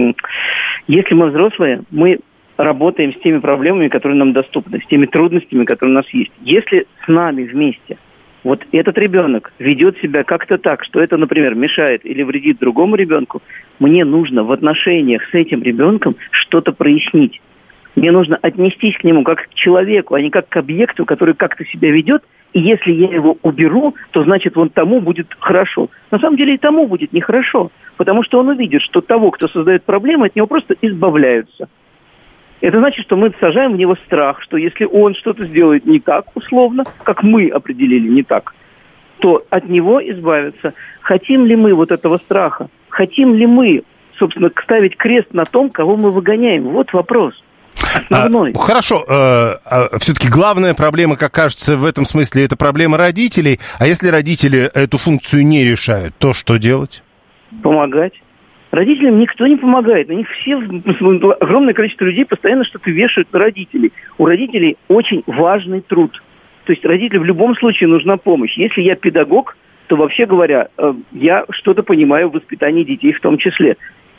[SPEAKER 9] если мы взрослые, мы работаем с теми проблемами, которые нам доступны, с теми трудностями, которые у нас есть. Если с нами вместе вот этот ребенок ведет себя как-то так, что это, например, мешает или вредит другому ребенку, мне нужно в отношениях с этим ребенком что-то прояснить. Мне нужно отнестись к нему как к человеку, а не как к объекту, который как-то себя ведет, и если я его уберу, то значит вон тому будет хорошо. На самом деле и тому будет нехорошо, потому что он увидит, что того, кто создает проблемы, от него просто избавляются. Это значит, что мы сажаем в него страх, что если он что-то сделает не так, условно, как мы определили не так, то от него избавиться. Хотим ли мы вот этого страха? Хотим ли мы, собственно, ставить крест на том, кого мы выгоняем? Вот вопрос. Основной.
[SPEAKER 2] А, хорошо, а, а, все-таки главная проблема, как кажется, в этом смысле, это проблема родителей. А если родители эту функцию не решают, то что делать?
[SPEAKER 9] Помогать. Родителям никто не помогает. На них все, огромное количество людей постоянно что-то вешают на родителей. У родителей очень важный труд. То есть родителям в любом случае нужна помощь. Если я педагог, то, вообще говоря, я что-то понимаю в воспитании детей в том числе.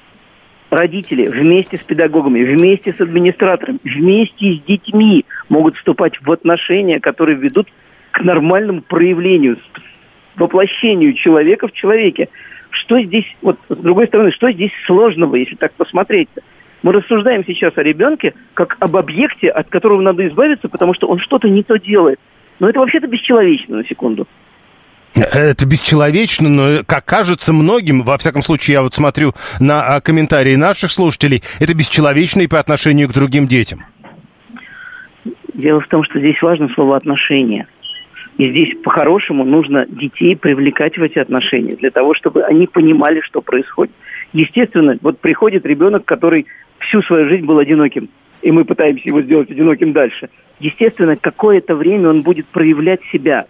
[SPEAKER 9] Родители вместе с педагогами, вместе с администратором, вместе с детьми могут вступать в отношения, которые ведут к нормальному проявлению, воплощению человека в человеке. Что здесь, вот с другой стороны, что здесь сложного, если так посмотреть-то? Мы рассуждаем сейчас о ребенке как об объекте, от которого надо избавиться, потому что он что-то не то делает. Но это вообще-то бесчеловечно, на секунду.
[SPEAKER 2] Это бесчеловечно, но, как кажется многим, во всяком случае, я вот смотрю на комментарии наших слушателей, это бесчеловечно и по отношению к другим детям.
[SPEAKER 9] Дело в том, что здесь важно слово «отношения». И здесь, по-хорошему, нужно детей привлекать в эти отношения, для того, чтобы они понимали, что происходит. Естественно, вот приходит ребенок, который всю свою жизнь был одиноким, и мы пытаемся его сделать одиноким дальше. Естественно, какое-то время он будет проявлять себя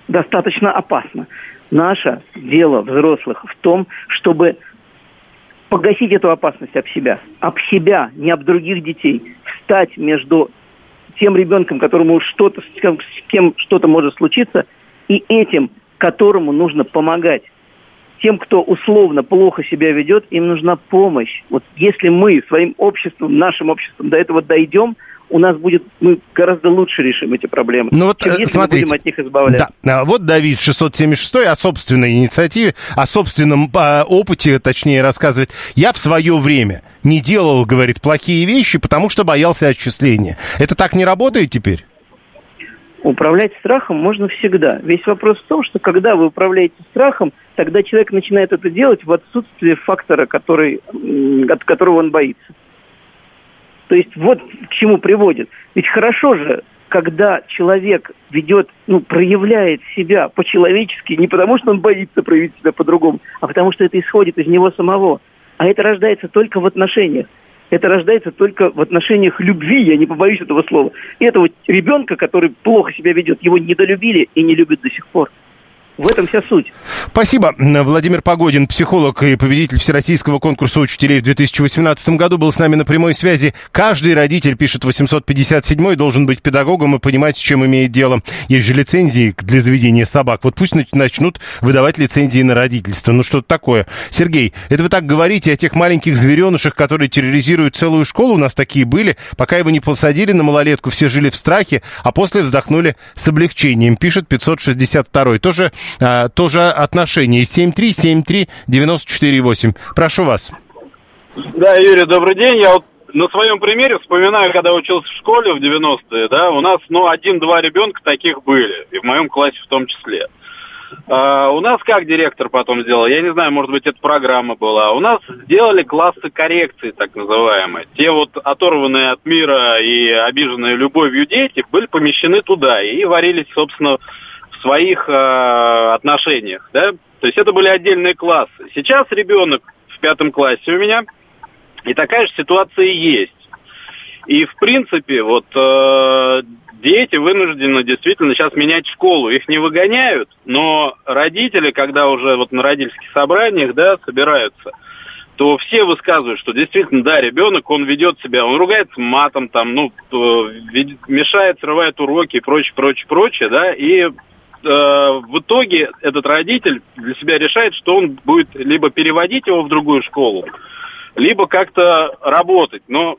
[SPEAKER 9] достаточно опасно. Наше дело взрослых в том, чтобы погасить эту опасность об себя. Об себя, не об других детей. Встать между тем ребенком, которому что-то, с кем что-то может случиться, и этим, которому нужно помогать. Тем, кто условно плохо себя ведет, им нужна помощь. Вот если мы своим обществом, нашим обществом до этого дойдем, у нас будет, мы гораздо лучше решим эти проблемы,
[SPEAKER 2] ну вот,
[SPEAKER 9] чем если
[SPEAKER 2] смотрите,
[SPEAKER 9] мы будем от них избавляться.
[SPEAKER 2] Да. Вот Давид шестьсот семьдесят шесть о собственной инициативе, о собственном э, опыте, точнее, рассказывает. Я в свое время не делал, говорит, плохие вещи, потому что боялся отчисления. Это так не работает теперь?
[SPEAKER 9] Управлять страхом можно всегда. Весь вопрос в том, что когда вы управляете страхом, тогда человек начинает это делать в отсутствии фактора, который, от которого он боится. То есть вот к чему приводит. Ведь хорошо же, когда человек ведет, ну, проявляет себя по-человечески, не потому что он боится проявить себя по-другому, а потому что это исходит из него самого. А это рождается только в отношениях. Это рождается только в отношениях любви, я не побоюсь этого слова. И этого ребенка, который плохо себя ведет, его недолюбили и не любят до сих пор. В этом вся суть.
[SPEAKER 2] Спасибо. Владимир Погодин, психолог и победитель Всероссийского конкурса учителей в две тысячи восемнадцатом году, был с нами на прямой связи. Каждый родитель, пишет восемьсот пятьдесят седьмой, должен быть педагогом и понимать, с чем имеет дело. Есть же лицензии для заведения собак. Вот пусть начнут выдавать лицензии на родительство. Ну, что-то такое. Сергей, это вы так говорите о тех маленьких зверенышах, которые терроризируют целую школу? У нас такие были. Пока его не посадили на малолетку, все жили в страхе, а после вздохнули с облегчением, пишет пятьсот шестьдесят второй. Тоже А, тоже отношения. семь три семь три девяносто четыре восемь. Прошу вас.
[SPEAKER 10] Да, Юрий, добрый день. Я вот на своем примере вспоминаю, когда учился в школе в девяностые, да, у нас, ну, один-два ребенка таких были, и в моем классе в том числе. А, у нас как директор потом сделал, я не знаю, может быть, это программа была, у нас сделали классы коррекции, так называемые. Те вот оторванные от мира и обиженные любовью дети были помещены туда и варились, собственно, в своих э, отношениях, да, то есть это были отдельные классы. Сейчас ребенок в пятом классе у меня, и такая же ситуация есть. И, в принципе, вот э, дети вынуждены действительно сейчас менять школу. Их не выгоняют, но родители, когда уже вот на родительских собраниях, да, собираются, то все высказывают, что действительно, да, ребенок, он ведет себя, он ругается матом, там, ну, мешает, срывает уроки и прочее, прочее, прочее, да, и в итоге этот родитель для себя решает, что он будет либо переводить его в другую школу, либо как-то работать. Но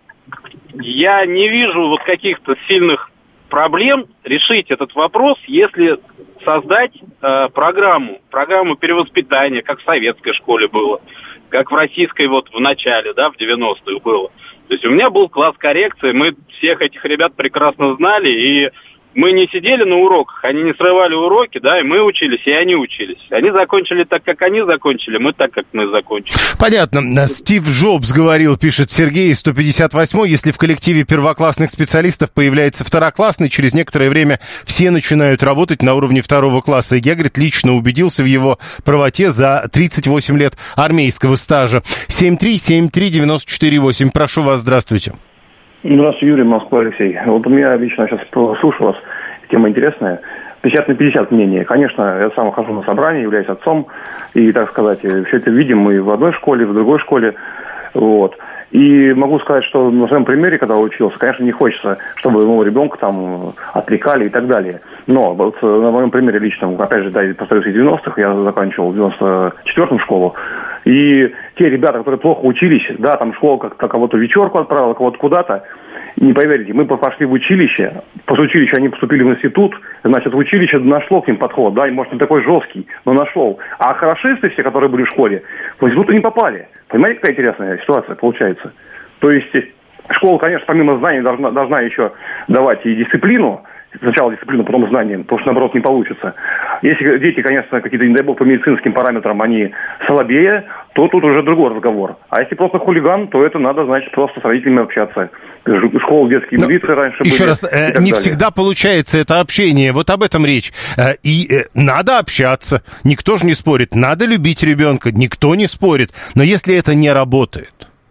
[SPEAKER 10] я не вижу вот каких-то сильных проблем решить этот вопрос, если создать э, программу, программу перевоспитания, как в советской школе было, как в российской вот в начале, да, в девяностых было. То есть у меня был класс коррекции, мы всех этих ребят прекрасно знали, и мы не сидели на уроках, они не срывали уроки, да, и мы учились, и они учились. Они закончили так, как они закончили, мы так, как мы закончили.
[SPEAKER 2] Понятно. Стив Джобс говорил, пишет Сергей, сто пятьдесят восьмой, если в коллективе первоклассных специалистов появляется второклассный, через некоторое время все начинают работать на уровне второго класса. И я, говорит, лично убедился в его правоте за тридцать восемь лет армейского стажа. семь три семь три девяносто четыре восемь. Прошу вас, здравствуйте.
[SPEAKER 11] Здравствуйте, Юрий, Москва, Алексей. Вот у меня лично сейчас слушаю вас, тема интересная. пятьдесят на пятьдесят мнение. Конечно, я сам хожу на собрания, являюсь отцом, и, так сказать, все это видим мы в одной школе, в другой школе. Вот. И могу сказать, что на своем примере, когда учился, конечно, не хочется, чтобы моего ребенка там отвлекали и так далее. Но вот на моем примере личном, опять же, да, повторюсь, из девяностых, я заканчивал в девяносто четвёртом школу. И те ребята, которые плохо учились, да, там школа как-то кого-то в вечерку отправила, кого-то куда-то, не поверите, мы пошли в училище, после училища они поступили в институт, значит, в училище нашло к ним подход, да, и, может, не такой жесткий, но нашел. А хорошисты все, которые были в школе, в институт не попали. Понимаете, какая интересная ситуация получается? То есть школа, конечно, помимо знаний должна, должна еще давать и дисциплину, сначала дисциплину, потом знания, потому что, наоборот, не получится. Если дети, конечно, какие-то, не дай бог, по медицинским параметрам, они слабее, то тут уже другой разговор. А если просто хулиган, то это надо, значит, просто с родителями общаться. Школы, детские милиции раньше были.
[SPEAKER 2] Еще раз, э, не далее. Всегда получается это общение. Вот об этом речь. Э, и э, надо общаться. Никто же не спорит. Надо любить ребенка. Никто не спорит. Но если это не работает...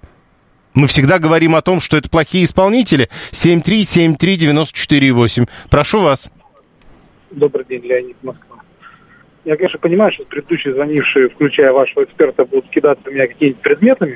[SPEAKER 2] Мы всегда говорим о том, что это плохие исполнители. семь три семь три девяносто четыре восемь. Прошу вас.
[SPEAKER 6] Добрый день, Леонид, Москва. Я, конечно, понимаю, что предыдущие звонившие, включая вашего эксперта, будут кидаться в меня какими-нибудь предметами.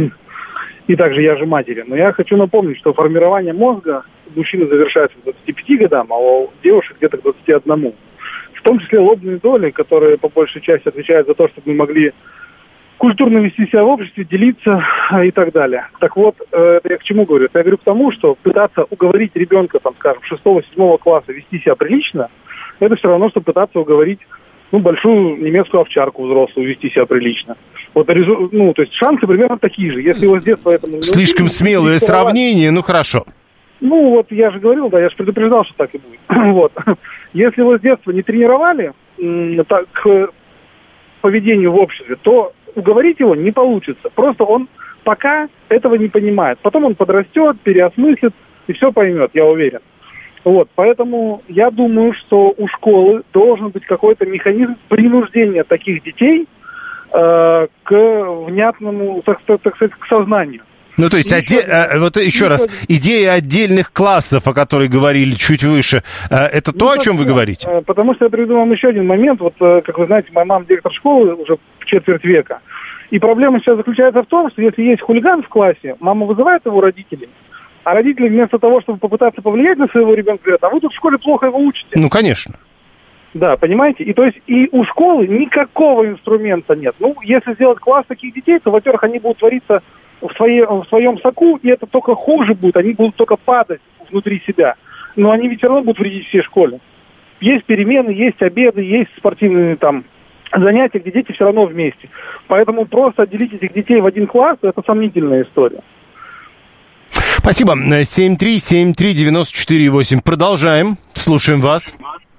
[SPEAKER 6] И также я же матери. Но я хочу напомнить, что формирование мозга у мужчины завершается к двадцати пяти годам, а у девушек где-то к двадцати одному. В том числе лобные доли, которые по большей части отвечают за то, чтобы мы могли культурно вести себя в обществе, делиться и так далее. Так вот, это я к чему говорю? Я говорю к тому, что пытаться уговорить ребенка, там, скажем, шестого-седьмого класса вести себя прилично, это все равно, что пытаться уговорить, ну, большую немецкую овчарку взрослую вести себя прилично. Вот, ну, то есть шансы примерно такие же. Если его с детства этому...
[SPEAKER 2] Слишком смелое сравнение, ну, хорошо.
[SPEAKER 6] Ну, вот я же говорил, да, я же предупреждал, что так и будет. Вот. Если его с детства не тренировали так, к поведению в обществе, то уговорить его не получится. Просто он пока этого не понимает. Потом он подрастет, переосмыслит и все поймет, я уверен. Вот, поэтому я думаю, что у школы должен быть какой-то механизм принуждения таких детей э, к внятному, так, так сказать, к сознанию.
[SPEAKER 2] Ну, то есть, оде... еще, вот еще раз, идея отдельных классов, о которой говорили чуть выше, это ну, то, о чем вы говорите?
[SPEAKER 6] Потому что я приведу вам еще один момент. Вот, как вы знаете, моя мама директор школы уже четверть века. И проблема сейчас заключается в том, что если есть хулиган в классе, мама вызывает его родителей, а родители вместо того, чтобы попытаться повлиять на своего ребенка, говорят, а вы тут в школе плохо его учите.
[SPEAKER 2] Ну, конечно.
[SPEAKER 6] Да, понимаете? И то есть и у школы никакого инструмента нет. Ну, если сделать класс таких детей, то, во-первых, они будут твориться в, своей, в своем соку, и это только хуже будет, они будут только падать внутри себя. Но они ведь все равно будут вредить всей школе. Есть перемены, есть обеды, есть спортивные там занятия, где дети все равно вместе. Поэтому просто отделить этих детей в один класс – это сомнительная история.
[SPEAKER 2] Спасибо. семь три семь три девяносто четыре восемь. Продолжаем. Слушаем вас.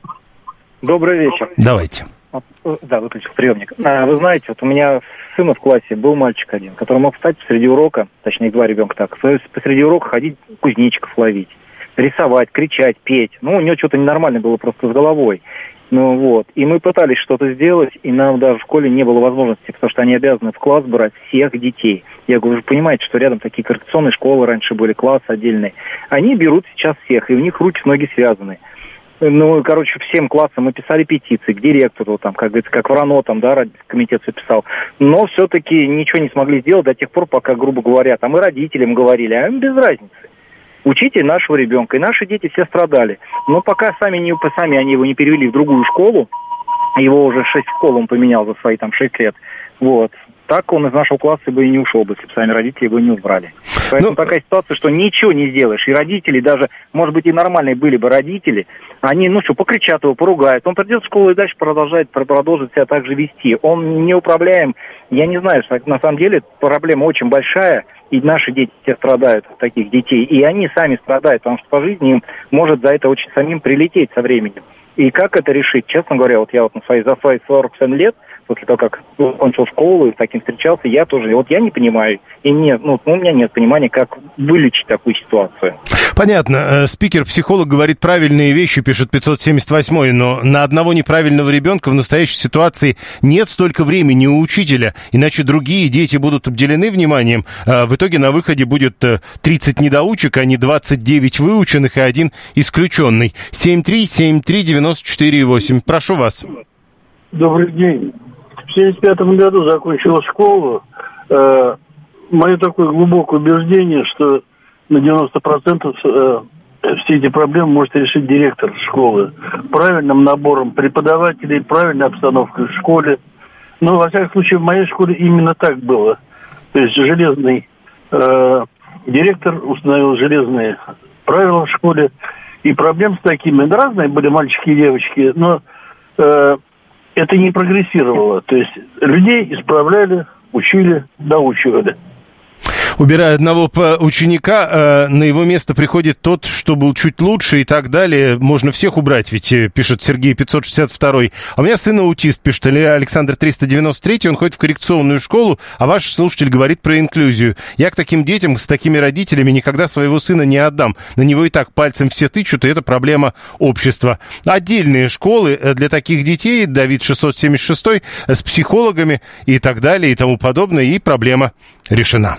[SPEAKER 12] Добрый вечер.
[SPEAKER 2] Давайте.
[SPEAKER 12] Да, выключил приемник. Вы знаете, вот у меня сына в классе был мальчик один, который мог встать посреди урока, точнее, два ребенка так, посреди урока ходить кузнечиков ловить, рисовать, кричать, петь. Ну, у него что-то ненормально было просто с головой. Ну вот. И мы пытались что-то сделать, и нам даже в школе не было возможности, потому что они обязаны в класс брать всех детей. Я говорю, вы же понимаете, что рядом такие коррекционные школы раньше были, классы отдельные. Они берут сейчас всех, и у них руки-ноги связаны. Ну, короче, всем классам мы писали петиции к директору, там, как говорится, как Врано, там, да, комитет все писал. Но все-таки ничего не смогли сделать до тех пор, пока, грубо говоря, там и родителям говорили, а им без разницы. Учите нашего ребенка, и наши дети все страдали. Но пока сами, не, сами они его не перевели в другую школу, его уже шесть школ он поменял за свои там шесть лет, вот, так он из нашего класса бы и не ушел бы, если бы сами родители его не убрали. Поэтому ну, такая ситуация, что ничего не сделаешь. И родители даже, может быть, и нормальные были бы родители, они, ну что, покричат его, поругают. Он придет в школу и дальше продолжает, продолжит себя так же вести. Он неуправляем. Я не знаю, что на самом деле проблема очень большая, и наши дети все страдают от таких детей. И они сами страдают, потому что по жизни им может за это очень самим прилететь со временем. И как это решить? Честно говоря, вот я вот на свои, за свои сорок семь лет, после того, как кончил школу и с таким встречался, я тоже, вот я не понимаю, и нет, ну, у меня нет понимания, как вылечить такую ситуацию.
[SPEAKER 2] Понятно. Спикер-психолог говорит правильные вещи, пишет пятьсот семьдесят восемь, но на одного неправильного ребенка в настоящей ситуации нет столько времени у учителя, иначе другие дети будут обделены вниманием. В итоге на выходе будет тридцать недоучек, а не двадцать девять выученных и один исключенный. семь три семь три девяносто четыре восемь. Прошу вас.
[SPEAKER 13] Добрый день. В семьдесят пятом году закончил школу. Э, мое такое глубокое убеждение, что на девяносто процентов э, все эти проблемы может решить директор школы. Правильным набором преподавателей, правильной обстановкой в школе. Но, во всяком случае, в моей школе именно так было. То есть железный э, директор установил железные правила в школе. И проблем с такими, да, разные были мальчики и девочки, но... Э, это не прогрессировало. То есть людей исправляли, учили, доучивали.
[SPEAKER 2] Убирая одного ученика, на его место приходит тот, что был чуть лучше и так далее. Можно всех убрать, ведь пишет Сергей пятьсот шестьдесят два. А у меня сын аутист, пишет Александр триста девяносто три. Он ходит в коррекционную школу, а ваш слушатель говорит про инклюзию. Я к таким детям с такими родителями никогда своего сына не отдам. На него и так пальцем все тычут, и это проблема общества. Отдельные школы для таких детей, Давид шестьсот семьдесят шесть, с психологами и так далее и тому подобное, и проблема решена.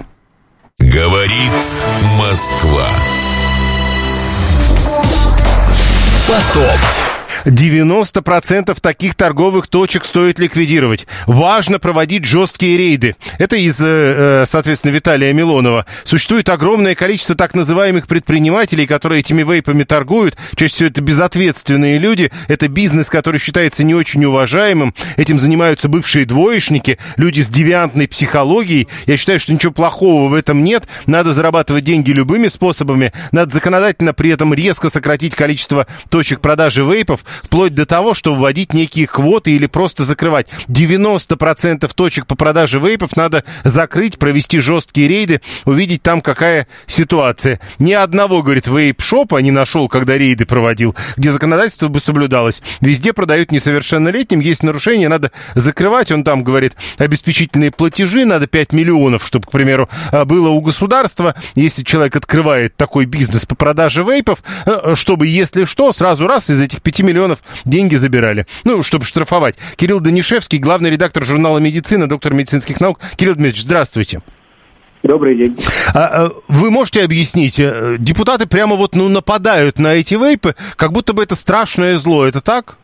[SPEAKER 1] Говорит Москва. Поток.
[SPEAKER 2] девяносто процентов таких торговых точек стоит ликвидировать. Важно проводить жесткие рейды. Это из, соответственно, Виталия Милонова. Существует огромное количество так называемых предпринимателей, которые этими вейпами торгуют. Чаще всего это безответственные люди. Это бизнес, который считается не очень уважаемым. Этим занимаются бывшие двоечники, люди с девиантной психологией. Я считаю, что ничего плохого в этом нет. Надо зарабатывать деньги любыми способами. Надо законодательно при этом резко сократить количество точек продажи вейпов, вплоть до того, что вводить некие квоты или просто закрывать. девяносто процентов точек по продаже вейпов надо закрыть, провести жесткие рейды, увидеть там, какая ситуация. Ни одного, говорит, вейп-шопа не нашел, когда рейды проводил, где законодательство бы соблюдалось. Везде продают несовершеннолетним, есть нарушения, надо закрывать. Он там говорит, обеспечительные платежи, надо пять миллионов, чтобы, к примеру, было у государства, если человек открывает такой бизнес по продаже вейпов, чтобы, если что, сразу раз из этих пяти миллионов деньги забирали. Ну, чтобы штрафовать. Кирилл Данишевский, главный редактор журнала «Медицина», доктор медицинских наук. Кирилл Дмитриевич, здравствуйте.
[SPEAKER 14] Добрый день.
[SPEAKER 2] А, вы можете объяснить, депутаты прямо вот ну, нападают на эти вейпы, как будто бы это страшное зло, это так?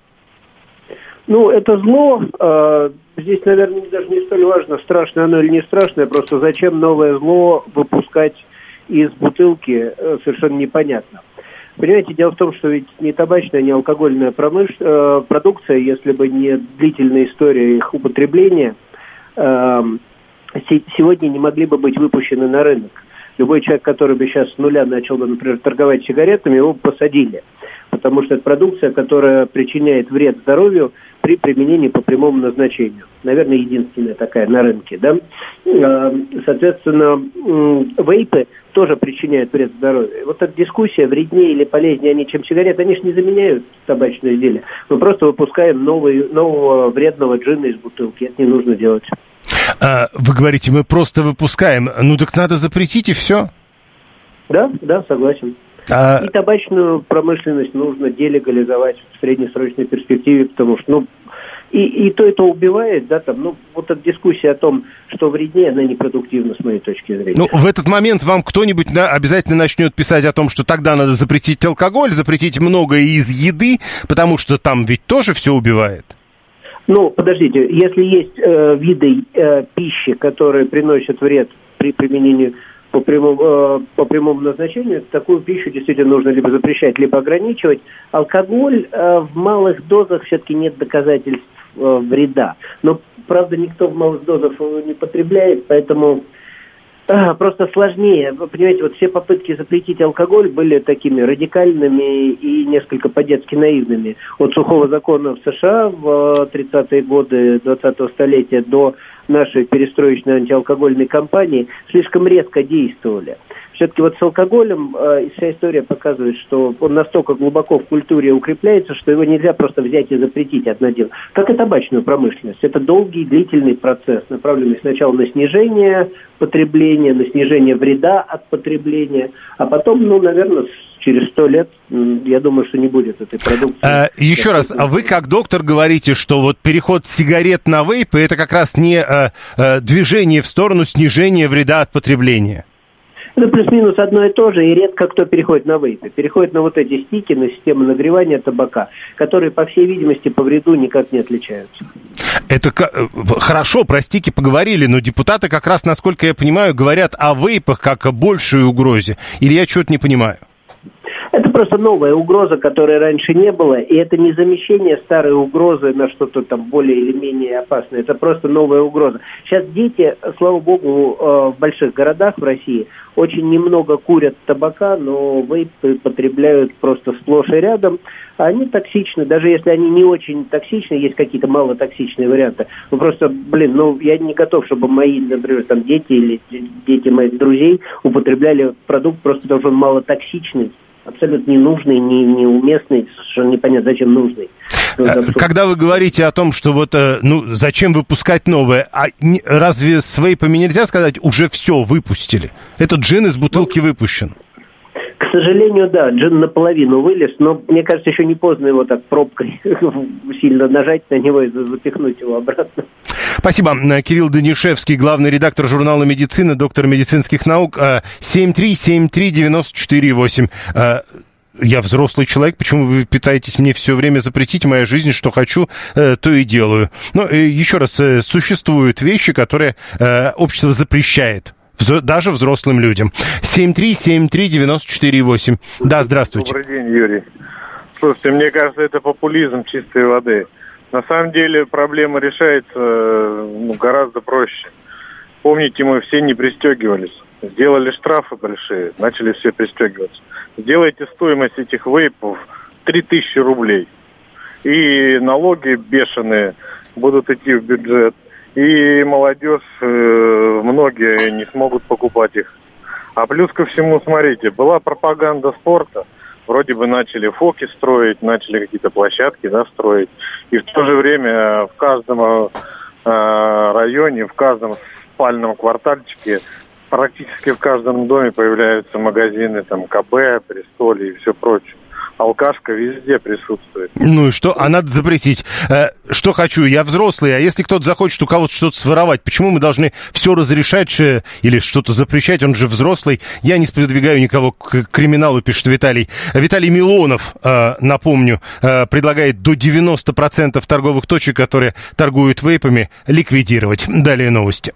[SPEAKER 14] Ну, это зло, э, здесь, наверное, даже не столь важно, страшное оно или не страшное, просто зачем новое зло выпускать из бутылки, э, совершенно непонятно. Понимаете, дело в том, что ведь не табачная, не алкогольная промыш... э, продукция, если бы не длительная история их употребления, э, с- сегодня не могли бы быть выпущены на рынок. Любой человек, который бы сейчас с нуля начал бы, например, торговать сигаретами, его бы посадили. Потому что это продукция, которая причиняет вред здоровью при применении по прямому назначению. Наверное, единственная такая на рынке, да. Соответственно, вейпы тоже причиняют вред здоровью. Вот эта дискуссия, вреднее или полезнее они, чем сигареты, они же не заменяют табачные изделия. Мы просто выпускаем новый, нового вредного джина из бутылки. Это не нужно делать.
[SPEAKER 2] А, вы говорите, мы просто выпускаем. Ну так надо запретить и все.
[SPEAKER 14] Да, да, согласен. А... И табачную промышленность нужно делегализовать в среднесрочной перспективе, потому что, ну, и, и то, и то убивает, да, там, ну, вот эта дискуссия о том, что вреднее, она непродуктивна, с моей точки зрения.
[SPEAKER 2] Ну, в этот момент вам кто-нибудь да, обязательно начнет писать о том, что тогда надо запретить алкоголь, запретить многое из еды, потому что там ведь тоже все убивает.
[SPEAKER 14] Ну, подождите, если есть э, виды э, пищи, которые приносят вред при применении по прямому, э, по прямому назначению, такую пищу действительно нужно либо запрещать, либо ограничивать. Алкоголь э, в малых дозах все-таки нет доказательств э, вреда. Но, правда, никто в малых дозах его не потребляет, поэтому э, просто сложнее. Вы понимаете, вот все попытки запретить алкоголь были такими радикальными и несколько по-детски наивными. От сухого закона в США в тридцатые годы двадцатого столетия до нашей перестроечной антиалкогольной кампании слишком резко действовали. Все-таки вот с алкоголем э, вся история показывает, что он настолько глубоко в культуре укрепляется, что его нельзя просто взять и запретить однодел. Как и табачную промышленность. Это долгий, длительный процесс, направленный сначала на снижение потребления, на снижение вреда от потребления, а потом, ну, наверное, через сто лет, я думаю, что не будет этой продукции.
[SPEAKER 2] А, еще раз, а вы как доктор говорите, что вот переход с сигарет на вейпы, это как раз не а, а, движение в сторону снижения вреда от потребления?
[SPEAKER 14] Это плюс-минус одно и то же, и редко кто переходит на вейпы. Переходит на вот эти стики, на систему нагревания табака, которые, по всей видимости, по вреду никак не отличаются.
[SPEAKER 2] Это хорошо, про стики поговорили, но депутаты как раз, насколько я понимаю, говорят о вейпах как о большей угрозе. Или я что-то не понимаю?
[SPEAKER 14] Это просто новая угроза, которой раньше не было, и это не замещение старой угрозы на что-то там более или менее опасное. Это просто новая угроза. Сейчас дети, слава богу, в больших городах в России очень немного курят табака, но вейпы потребляют просто сплошь и рядом. Они токсичны, даже если они не очень токсичны, есть какие-то малотоксичные варианты. Ну просто, блин, ну я не готов, чтобы мои, например, там дети или дети моих друзей употребляли продукт просто потому, что он малотоксичный. Абсолютно ненужный, не, неуместный, совершенно непонятно, зачем нужный.
[SPEAKER 2] Когда вы говорите о том, что вот, ну, зачем выпускать новое, а не, разве с вейпами нельзя сказать, уже все выпустили? Этот джин из бутылки ну, выпущен.
[SPEAKER 14] К сожалению, да, джин наполовину вылез, но, мне кажется, еще не поздно его так пробкой сильно нажать на него и запихнуть его обратно.
[SPEAKER 2] Спасибо. Кирилл Данишевский, главный редактор журнала «Медицина», доктор медицинских наук. семь три семь три девяносто четыре восемь. я взрослый человек, почему вы пытаетесь мне все время запретить? Моя жизнь, что хочу, то и делаю. Но еще раз, существуют вещи, которые общество запрещает. Даже взрослым людям. семь три семь три девять четыре восемь. Да, здравствуйте.
[SPEAKER 15] Добрый день, Юрий. Слушайте, мне кажется, это популизм чистой воды. На самом деле проблема решается ну, гораздо проще. Помните, мы все не пристегивались. Сделали штрафы большие, начали все пристегиваться. Сделайте стоимость этих вейпов три тысячи рублей. И налоги бешеные будут идти в бюджет. И молодежь, э, многие не смогут покупать их. А плюс ко всему, смотрите, была пропаганда спорта. Вроде бы начали фоки строить, начали какие-то площадки, да, строить. И в то же время в каждом э, районе, в каждом спальном квартальчике, практически в каждом доме появляются магазины, там, КБ, Престоль и все прочее. Алкашка везде присутствует.
[SPEAKER 2] Ну и что? А надо запретить. Э, что хочу? Я взрослый, а если кто-то захочет у кого-то что-то своровать, почему мы должны все разрешать ш... или что-то запрещать? Он же взрослый. Я не сподвигаю никого к криминалу, пишет Виталий. Виталий Милонов, э, напомню, э, предлагает до девяносто процентов торговых точек, которые торгуют вейпами, ликвидировать. Далее новости.